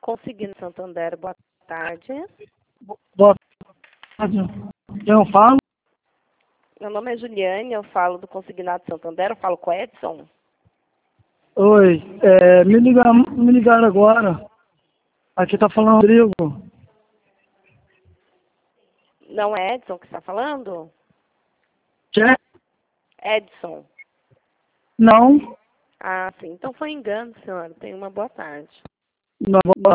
Consegui Santander, boa tarde. Boa tarde. Eu falo? Meu nome é Juliane, eu falo do Consignado Santander, eu falo com o Edson. Oi, me ligaram agora. Aqui tá falando Rodrigo. Não é Edson que está falando? Quer? Edson. Não, Ah, sim. Então foi engano, senhora. Tenha uma boa tarde. não.